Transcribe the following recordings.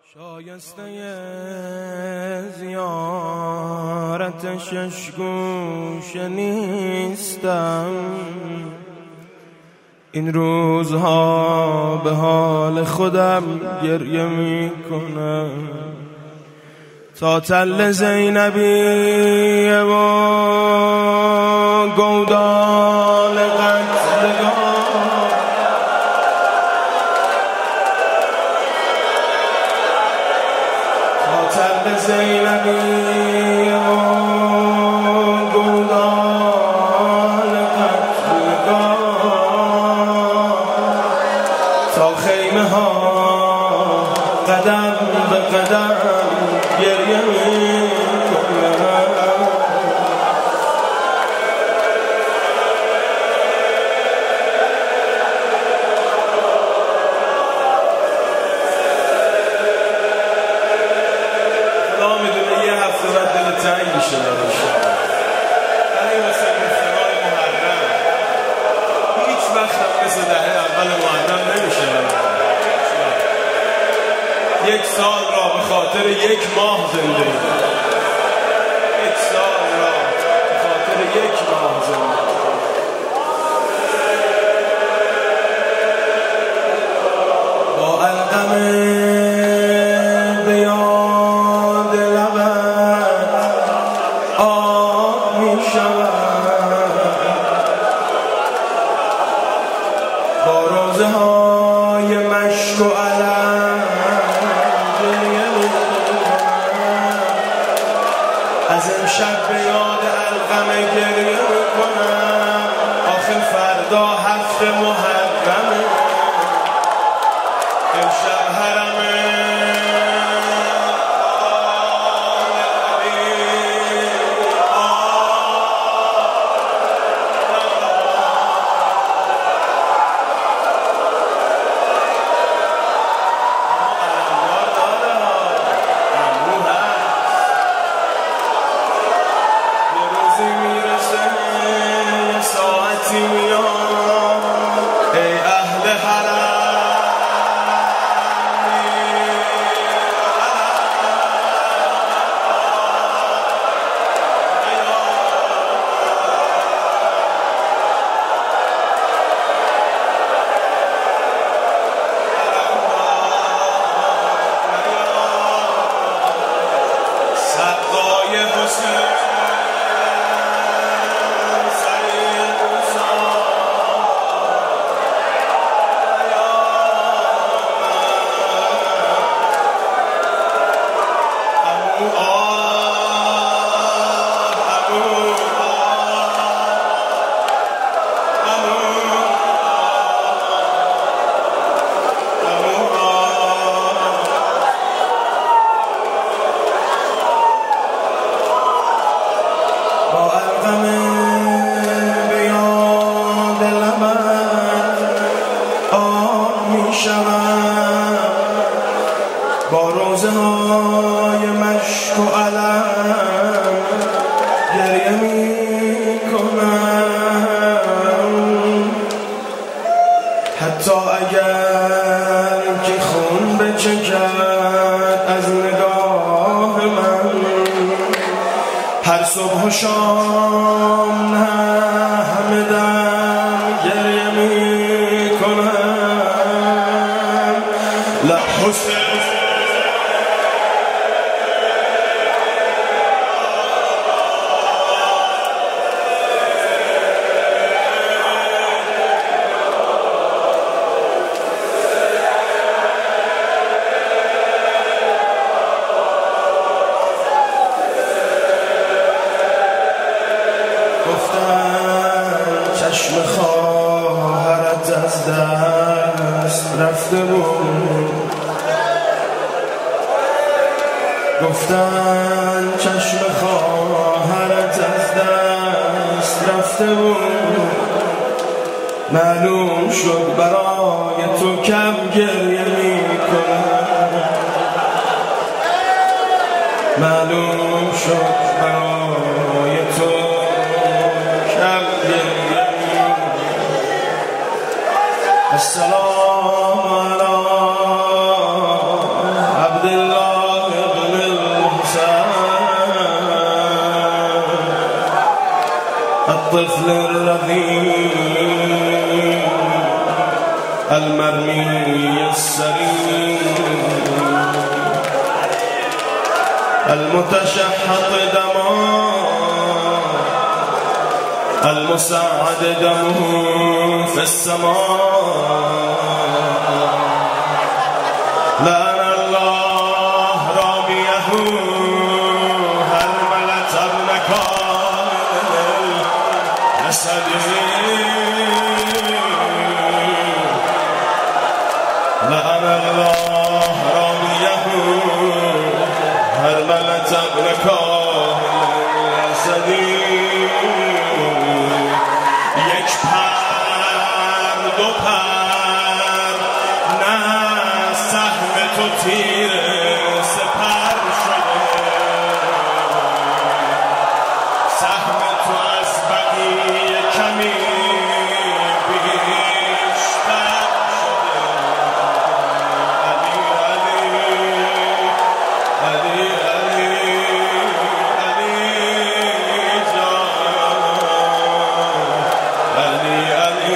شایسته زیارت شش گوشه نیستم، این روزها به حال خودم گریه می کنم. تا تل زینبی و گودال قتلگاه، تا تل زینبی و گودال قتلگاه، تا خیمه ها قدم به قدم گریه می کنم. خدا میدونه یه هفته بعد دل تنگ میشه نمیشه. برای مثل مفتنای محرم هیچ وقت هم مثل دهه اول محرم نمیشه. یک سال را به خاطر یک ماه زنده ایم. یک سال را به خاطر یک ماه زنده ایم. با علقمه به یاد لبت آب می شود، با روزه های مشک و علم از امشب به یاد علقمه گریه میکنم. آخه فردا هفت محرمه، امشب حرمه. ای اهل سقای حسین با روزه های مشک و علم گریه می کنم. حتی اگر که خون بچکد از نگاه من، هر صبح و شام نه همه دم گریه می کنم. حسین چشم خواهرت از دست رفته بود، گفتن چشم خواهرت از دست رفته بود. معلوم شد برای تو کم گریه می کنم، معلوم شد برای تو کم گریه می کنم. السلام علی عبد الطفل الرضيع المرمي السريع المتشحط دماء المساعد دمه في السماء لعن الله راميه هرملة ابن كامل الأسدي لعن الله راميه هرملة ابن كامل الأسدي یک پر دو پر نه سهم تو تیر سپر شده سهم تو از بقیه کمی بیشتر شده علی علی علی علی علی جان علی علی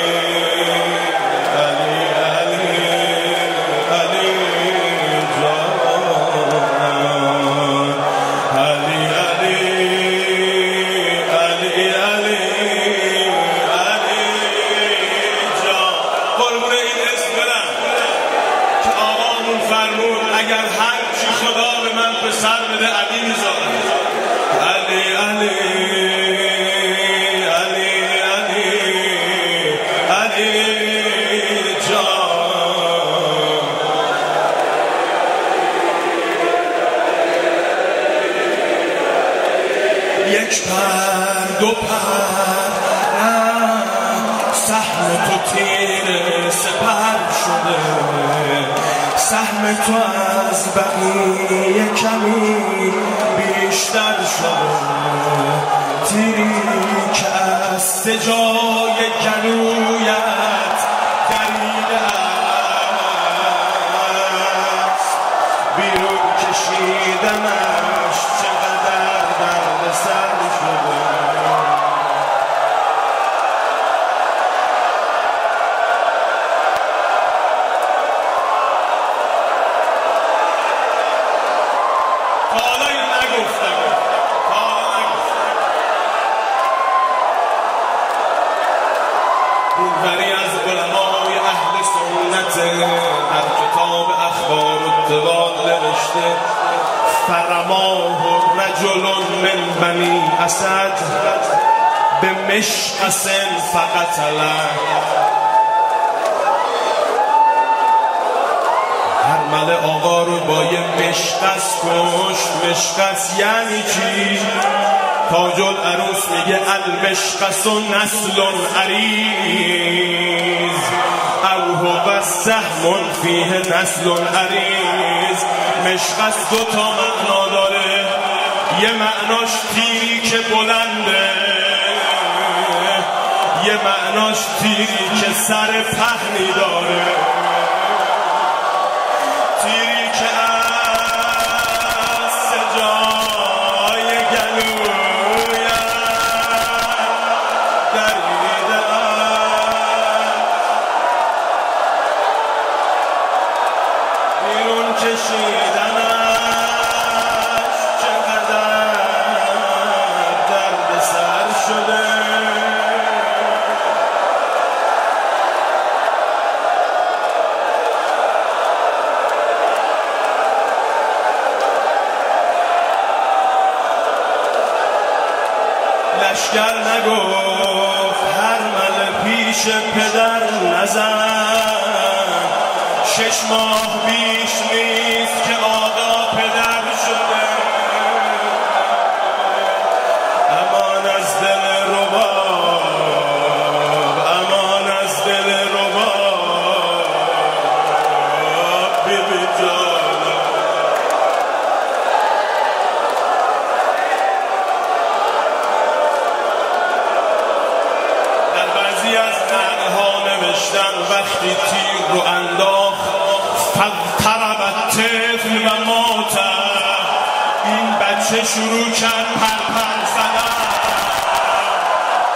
اگر هر چی خدا به من پسر بده علی میذارم علی علی علی علی علی جان یک پر دو پر سهم تو تیر سپر شده سهم تو از بقیه کمی بیشتر شده تیری که از سجای گلویت دریده است بیرون کشیدنش چقدر درد سر شده بوری از علمای اهل سنت در کتاب اخبار الدوال نوشته فرماه رجل من بنی اسد به مشقص فقتله هرمله آقا رو با یه مشقص کشت مشقص یعنی چی؟ تاج العروس میگه المشقص نسل عریض او هو سهم فیه نسل عریض مشقص دو تا معنا داره یه معناش تیری که بلنده یه معناش تیری که سر پهنی داره تیری که از سجای گلویت دریده بیرون کشیدنش چقدر درد سر شده لشکر نگفت هرمله پیش پدر نزن 6 ماه بیش نیست که آقا پدر شده امان از دل رباب امان از دل رباب بیبی جانم وقتی تیر رو انداخت فضطرب الطفل و مات این بچه شروع کرد پرپر زدن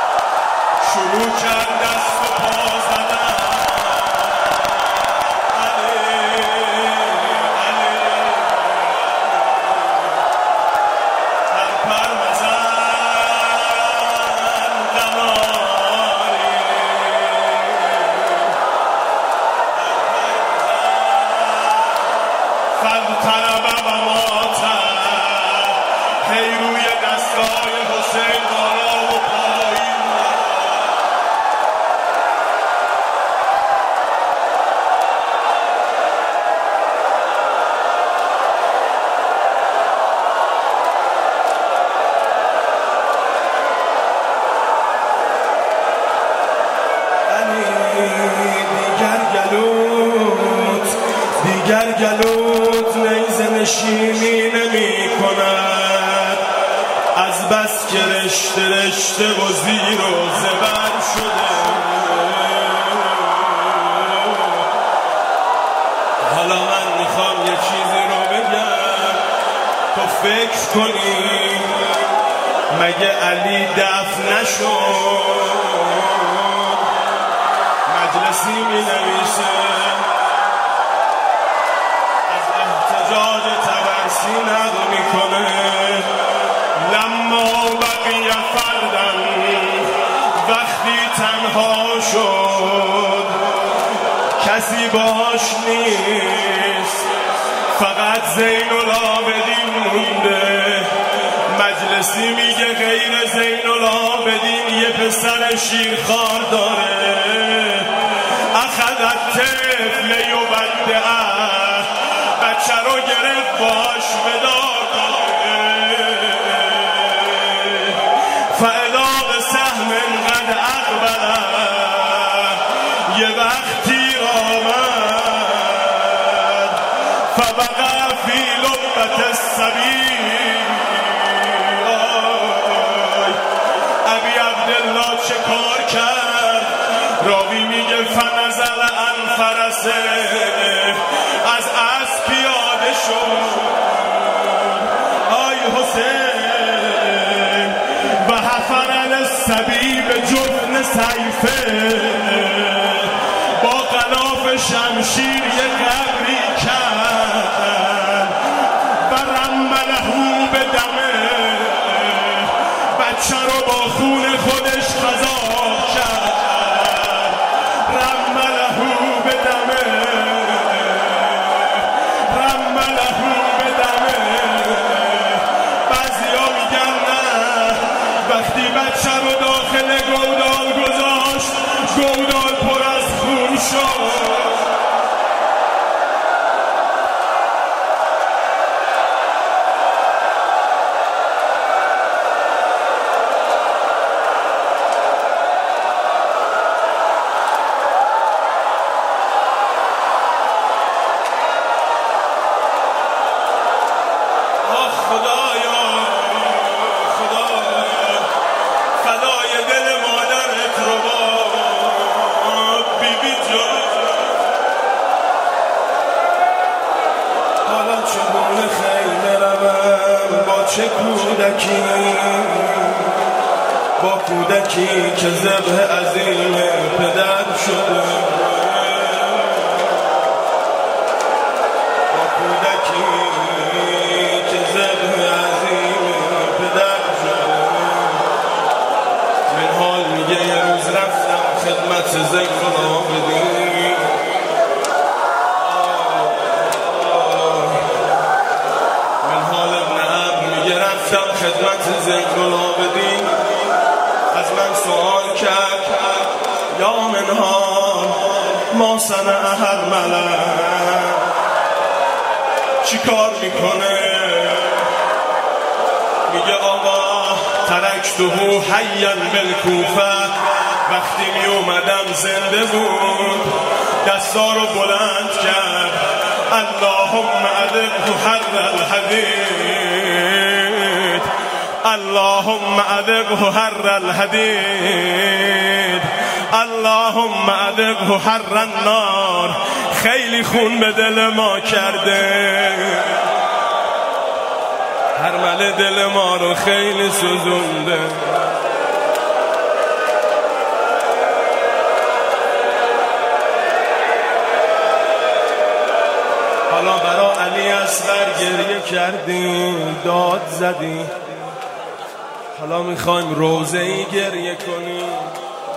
فلطلب و ماتم هی روی دستای حسین بالا و پایین دیگر گلوت نیزه نشینی نمی کند از بس که رشته رشته و زیر و زبر شده حالا من میخوام یه چیزی رو بگم تو فکر کنی مگه علی دفن نشد مجلسی می نویسه احتجاج تبرسی نقل میکنه لما بقی فردن وقتی تنها شد کسی باش نیست فقط زین العابدین مونده مجلسی میگه غیر زین العابدین یه پسر شیرخوار داره اخذت طفل یبدعه بچه رو گرفت باش وداع فاذا بسهم قد اقبل یه وقتی آمد فبقى فی لبت السبیل ابی عبدالله چه کار کرد راوی میگه فنزل عن فرسه از اسب پیاده شد آی حسین و حفر الصبی به جفن سیفه با غلاف شمشیر یه قبری کرد و رمله به دمه بچه رو با خون خودش خضاب کرد رمله به دمه بعضیا میگن نه وقتی بچه رو داخل گودال گذاشت گودال پر از خون شد چه کودکی با کودکی که ذبح عظیم پدر شده با کودکی که ذبح عظیم پدر شده من حال میگه یه روز رفتم خدمت ذکر العابدین خدمت ذکر العابدین از من سوال کرد یا منها ما صنع هر ملک چی کار میکنه میگه آقا ترکته حیا بالکوفه وقتی می اومدم زنده بود دستا رو بلند کرد اللهم اذقه حر الحدید اللهم اذقه حر الحدید اللهم اذقه حر النار خیلی خون به دل ما کرده هرمله دل ما رو خیلی سوزونده حالا برا علی اصغر گریه کردیم داد زدیم حالا میخوایم روزه‌ای گریه کنیم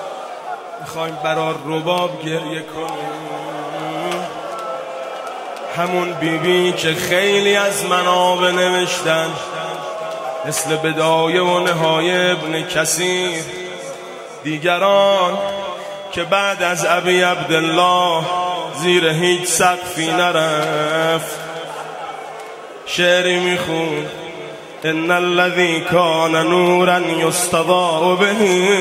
میخوایم برا رباب گریه کنیم همون بیبی که خیلی از منابع نوشتن مثل بدایه و نهایه ابن کثیر، دیگران که بعد از ابی عبدالله زیر هیچ سقفی نرفت، شعری میخوند: ان الذي كان نورا يستضاء به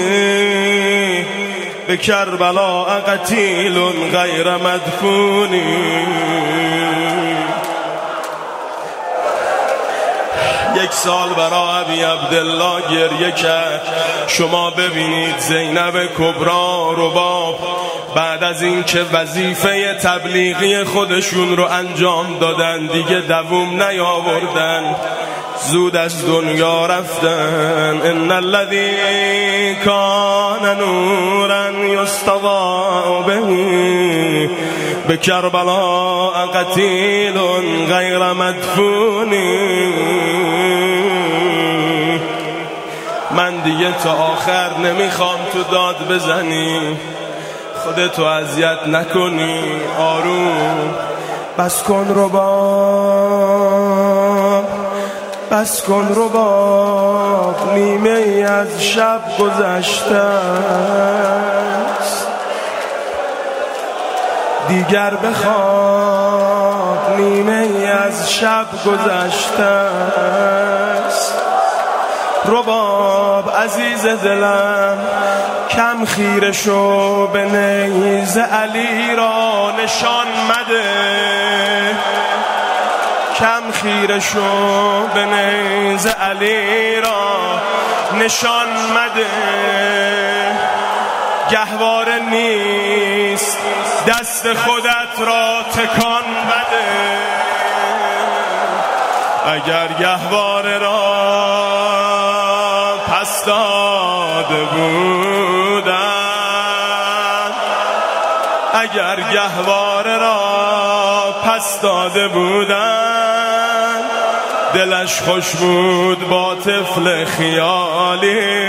بكربلاء قتيل غير مدفون. یک سال برای ابی عبدالله گریه کرد. شما ببینید زینب کبرا رباب بعد از این که وظیفه تبلیغی خودشون رو انجام دادن دیگه دووم نیاوردن، زود از دنیا رفتن. ان الذی کان نورا یستضاء به بکربلاء قتیل غیر مدفون. من دیگه تا آخر نمیخوام تو داد بزنی، خودتو اذیت نکنی، آروم بس کن رباب، بس کن رباب، نیمه ای از شب گذشته است، دیگر بخواب، نیمه ای از شب گذشته است. رباب عزیز دلم کم خیره شو به نیز علی را نشان مده، کم خیره شو به نیز علی را نشان مده. گهواره نیست دست خودت را تکان بده، اگر گهواره را پس داده بودن، اگر گهواره را پس داده بودن، دلش خوش بود با طفل خیالی.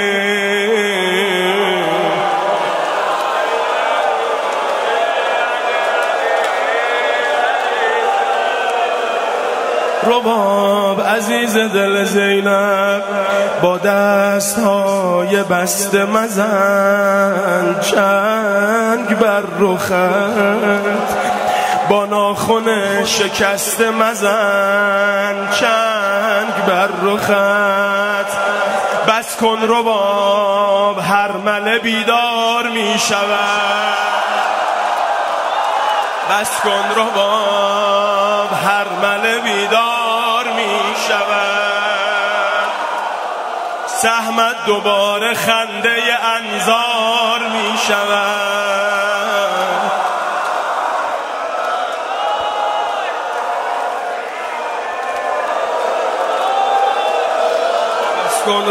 رباب عزیز دل زینب با دستهای بسته مزن چنگ بر رخت، با ناخن شکسته مزن چنگ بر رخت. بس کن رباب هر مله بیدار می شود، بس کن رباب هر مله بیدار می شود. سهمت دوباره خنده انظار می شود. بس کن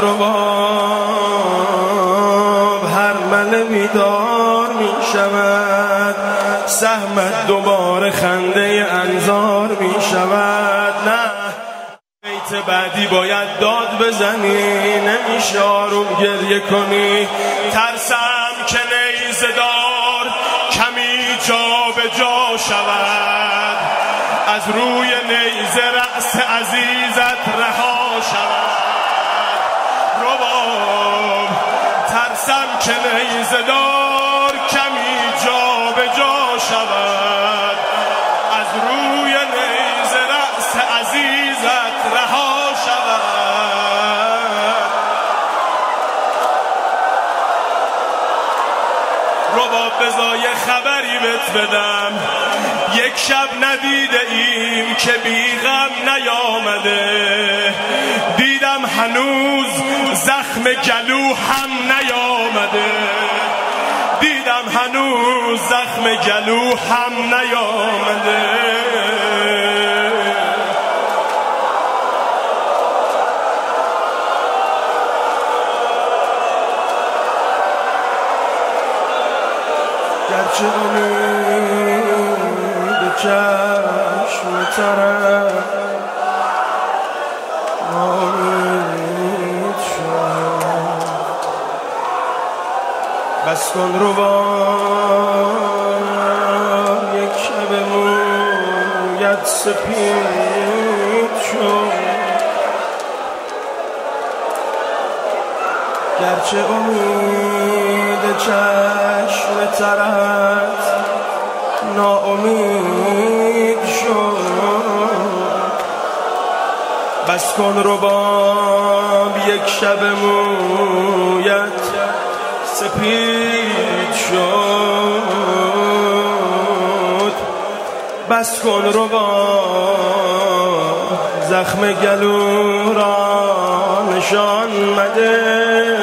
رباب هر مله بیدار می شود. سهمت دوباره خنده انظار می شود. نه بیت بعدی باید داد بزنی، نمیشه آروم گریه کنی. ترسم که نیزه دار کمی جا به جا شود، از روی نیزه رأس عزیزت رها شود. رباب ترسم که نیزه دار کمی جا به جا شود، از روی نیزه رأس عزیزت رها شود. رباب بذار یه خبری بهت بدم، یک شب ندیده ایم که بی غم نیامده، دیدم هنوز زخم گلو هم نیامده، دیدم هنوز زخم گلو هم نیامده. گرچه امید چشم ترم نامید شد، بس کن رباب یک شب مویت سپید شد، گرچه امید چشم ترت ناامید شد. بس کن رباب یک شب مویت سپید شد. بس کن رباب زخم گلو را نشان مده.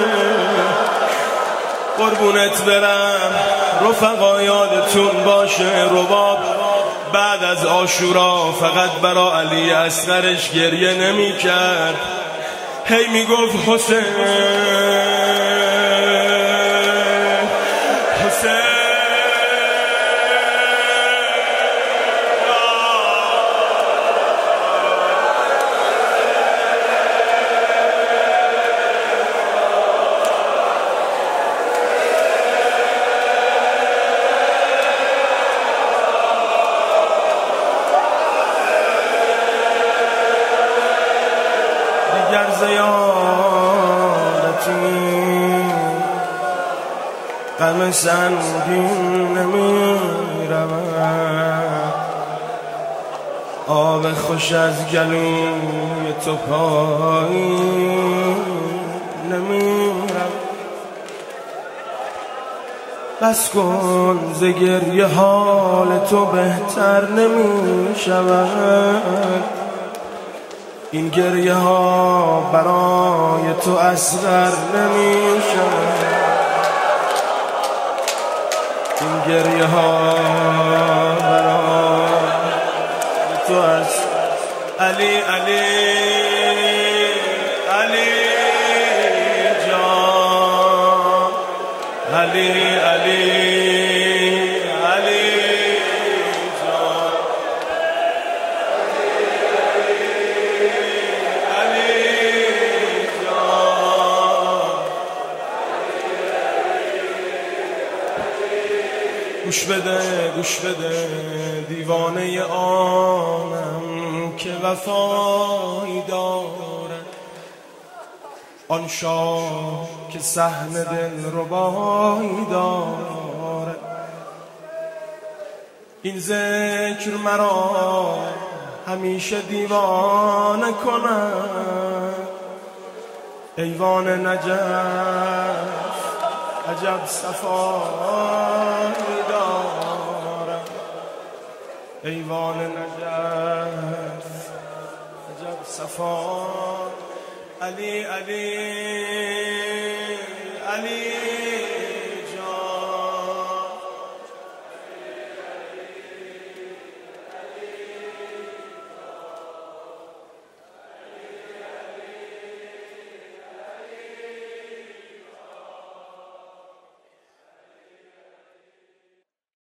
قربونت برم رفقا یادتون باشه رباب بعد از عاشورا فقط برا علی اصغرش گریه نمی کرد، هی می گفت حسین حسین. دیگر زیادتی غم سنگین نمیرود، آب خوش از گلوی تو پایین نمیرود. بس کن ز گریه حال تو بهتر نمیشود. این گریه ها برای تو اصغر نمیشه، این گریه ها برای تو اصغر. علی علی علی جان، علی علی گوش بده گوش بده دیوانه آنم که وفایی دارد، آن شاه که صحن دل ربایی دارد. این ذکر مرا همیشه دیوانه کند، ایوان نجف عجب صفایی دارد، ایوان نجف عجب صفا. علی علی علی